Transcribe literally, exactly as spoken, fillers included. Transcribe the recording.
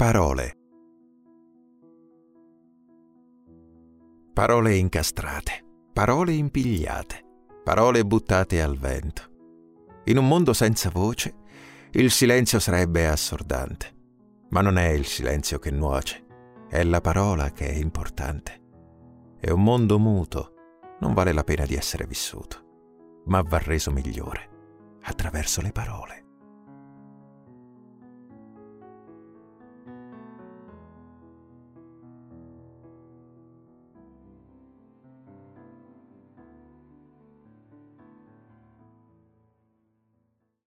Parole. Parole incastrate, parole impigliate, parole buttate al vento. In un mondo senza voce, il silenzio sarebbe assordante. Ma non è il silenzio che nuoce, è la parola che è importante. E un mondo muto non vale la pena di essere vissuto, ma va reso migliore attraverso le parole.